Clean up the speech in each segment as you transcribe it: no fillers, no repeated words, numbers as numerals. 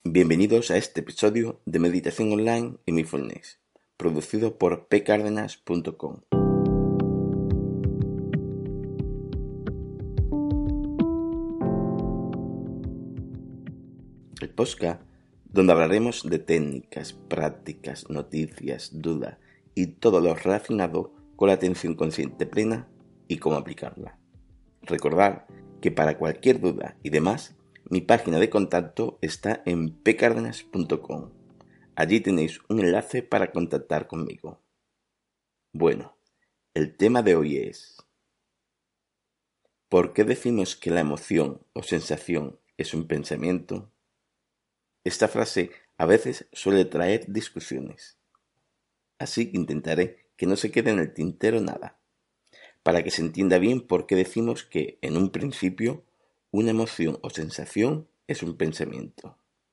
Bienvenidos a este episodio de Meditación Online y Mindfulness, producido por pcardenas.com. El podcast donde hablaremos de técnicas, prácticas, noticias, dudas y todo lo relacionado con la atención consciente plena y cómo aplicarla. Recordad que para cualquier duda y demás, mi página de contacto está en pcardenas.com. Allí tenéis un enlace para contactar conmigo. Bueno, el tema de hoy es: ¿por qué decimos que la emoción o sensación es un pensamiento? Esta frase a veces suele traer discusiones, así que intentaré que no se quede en el tintero nada, para que se entienda bien por qué decimos que, en un principio, una emoción o sensación es un pensamiento.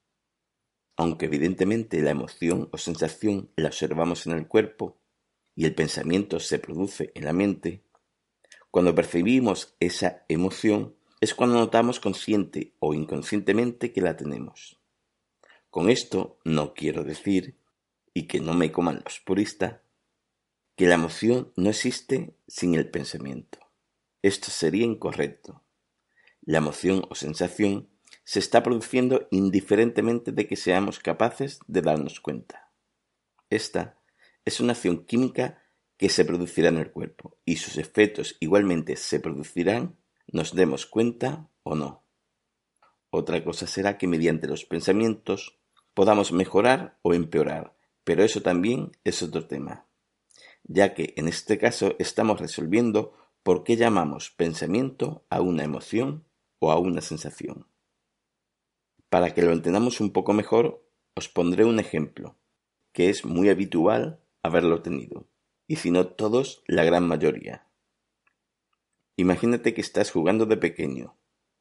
Aunque evidentemente la emoción o sensación la observamos en el cuerpo y el pensamiento se produce en la mente, cuando percibimos esa emoción es cuando notamos consciente o inconscientemente que la tenemos. Con esto no quiero decir, y que no me coman los puristas, que la emoción no existe sin el pensamiento. Esto sería incorrecto. La emoción o sensación se está produciendo indiferentemente de que seamos capaces de darnos cuenta. Esta es una acción química que se producirá en el cuerpo y sus efectos igualmente se producirán, nos demos cuenta o no. Otra cosa será que mediante los pensamientos podamos mejorar o empeorar, pero eso también es otro tema, ya que en este caso estamos resolviendo por qué llamamos pensamiento a una emoción o a una sensación. Para que lo entendamos un poco mejor, os pondré un ejemplo, que es muy habitual haberlo tenido, y si no todos, la gran mayoría. Imagínate que estás jugando de pequeño,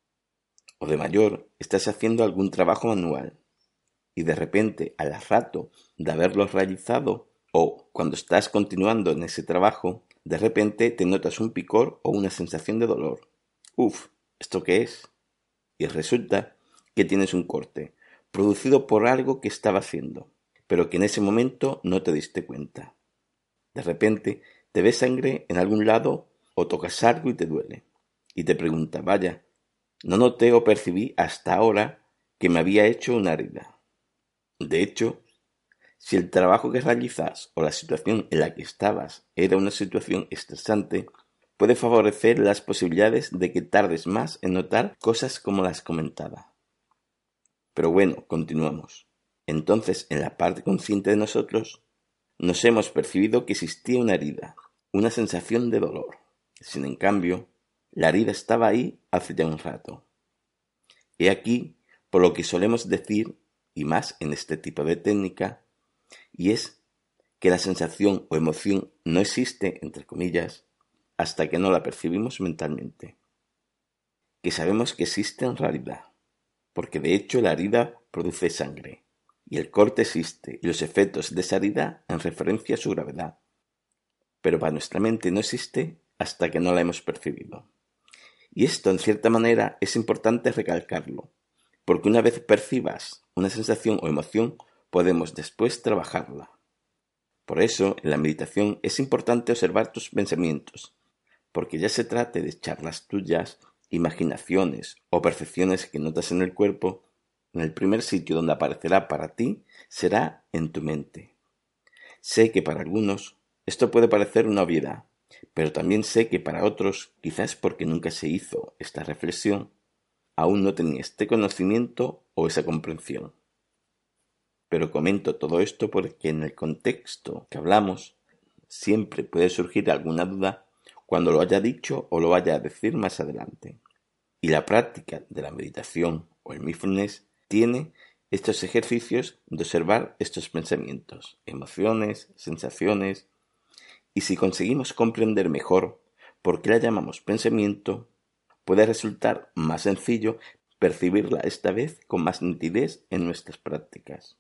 o de mayor, estás haciendo algún trabajo manual, y de repente, al rato de haberlo realizado, o cuando estás continuando en ese trabajo, de repente te notas un picor o una sensación de dolor. Uf, ¿esto qué es? Y resulta que tienes un corte, producido por algo que estaba haciendo, pero que en ese momento no te diste cuenta. De repente te ves sangre en algún lado o tocas algo y te duele. Y te preguntas, vaya, no noté o percibí hasta ahora que me había hecho una herida. De hecho, si el trabajo que realizas o la situación en la que estabas era una situación estresante, puede favorecer las posibilidades de que tardes más en notar cosas como las comentadas. Pero bueno, continuamos. Entonces, en la parte consciente de nosotros, nos hemos percibido que existía una herida, una sensación de dolor. Sin en cambio, la herida estaba ahí hace ya un rato. He aquí por lo que solemos decir, y más en este tipo de técnica, y es que la sensación o emoción no existe, entre comillas, hasta que no la percibimos mentalmente. Que sabemos que existe en realidad, porque de hecho la herida produce sangre, y el corte existe, y los efectos de esa herida en referencia a su gravedad. Pero para nuestra mente no existe hasta que no la hemos percibido. Y esto, en cierta manera, es importante recalcarlo, porque una vez percibas una sensación o emoción, podemos después trabajarla. Por eso, en la meditación es importante observar tus pensamientos, porque ya se trate de charlas tuyas, imaginaciones o percepciones que notas en el cuerpo, en el primer sitio donde aparecerá para ti será en tu mente. Sé que para algunos esto puede parecer una obviedad, pero también sé que para otros, quizás porque nunca se hizo esta reflexión, aún no tenía este conocimiento o esa comprensión. Pero comento todo esto porque en el contexto que hablamos siempre puede surgir alguna duda cuando lo haya dicho o lo vaya a decir más adelante. Y la práctica de la meditación o el mindfulness tiene estos ejercicios de observar estos pensamientos, emociones, sensaciones, y si conseguimos comprender mejor por qué la llamamos pensamiento, puede resultar más sencillo percibirla esta vez con más nitidez en nuestras prácticas.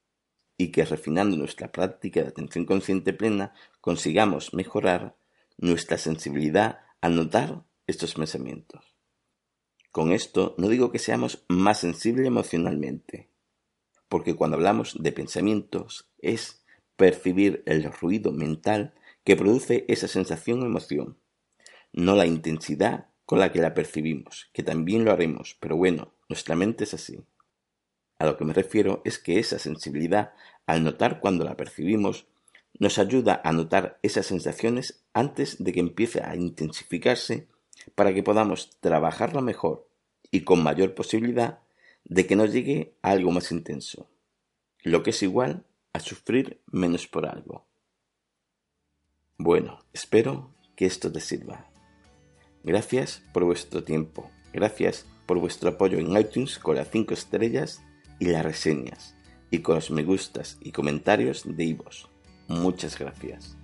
Y que refinando nuestra práctica de atención consciente plena consigamos mejorar nuestra sensibilidad al notar estos pensamientos. Con esto no digo que seamos más sensibles emocionalmente, porque cuando hablamos de pensamientos es percibir el ruido mental que produce esa sensación o emoción, no la intensidad con la que la percibimos, que también lo haremos, pero bueno, nuestra mente es así. A lo que me refiero es que esa sensibilidad, al notar cuando la percibimos, nos ayuda a notar esas sensaciones antes de que empiece a intensificarse para que podamos trabajarla mejor y con mayor posibilidad de que nos llegue a algo más intenso, lo que es igual a sufrir menos por algo. Bueno, espero que esto te sirva. Gracias por vuestro tiempo, gracias por vuestro apoyo en iTunes con las 5 estrellas y las reseñas, y con los me gustas y comentarios de iVoox. Muchas gracias.